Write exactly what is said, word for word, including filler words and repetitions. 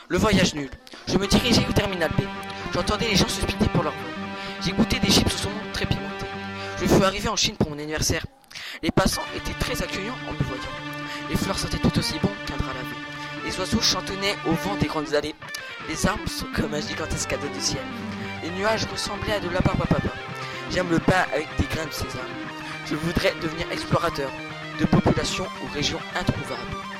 Le voyage nul. Je me dirigeais au terminal B. J'entendais les gens se speeder pour leur vol. J'ai goûté des chips au saumon très pimenté. Je fus arrivé en Chine pour mon anniversaire. Les passants étaient très accueillants en me voyant. Les fleurs sentaient tout aussi bon qu'un drap lavé. Les oiseaux chantonnaient au vent des grandes allées. Les arbres sont comme un gigantesque cadeau du ciel. Les nuages ressemblaient à de la barbe à papa. J'aime le pain avec des grains de sésame. Je voudrais devenir explorateur de populations aux régions introuvables.